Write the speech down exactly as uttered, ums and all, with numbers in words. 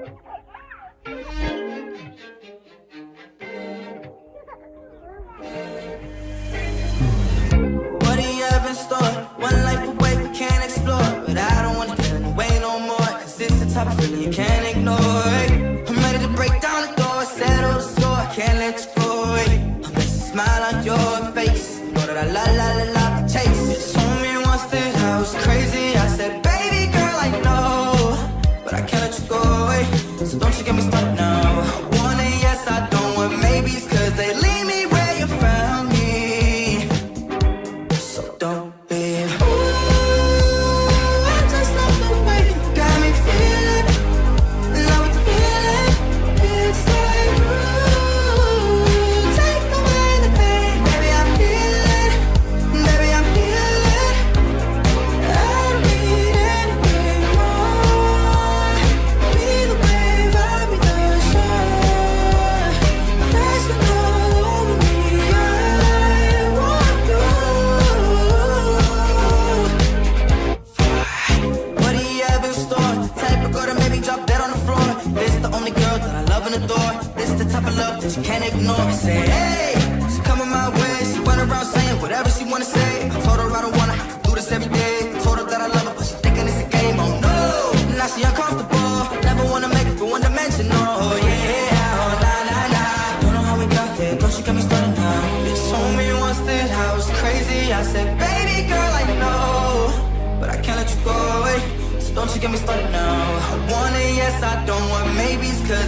What do you have in store? One life away we can't explore, but I don't wanna get in the way no more, cause it's the type of feeling you can't ignore. I'm ready to break down the door, settle the score, I can't let you go away. I'm gonna smile on your face, you know that I la la la la the chase. You told me once that I was crazy, I said baby girl I know, but I can't let you go away, so don't you get me started now. I want a yes, I don't want maybes, cause they leave me where you found me. So don't leave. Ooh, I just love the way you got me feeling, love with the feeling. It's like ooh, take away the pain, baby I'm healing, baby I'm healing. I don't need anything more. Be the wave, I'll be the shore. Crashing all over me, I want you. What do you have in store? Type of girl to maybe drop dead on the floor. This the only girl that I love and adore. This the type of love that you can't ignore. Say hey, she coming my way. She went around saying whatever she wanna say. I told her I don't wanna have to do this every day. I told her that I love her, but she thinking it's a game. Oh no, now she uncomfortable. Never wanna make it for one dimensional. Oh yeah, oh nah nah nah. Don't know how we got there, don't you get me started now. You told me once that I was crazy. I said baby girl I know, but I can't let you go away, so don't you get me started now. I want a yes, I don't want maybes, cause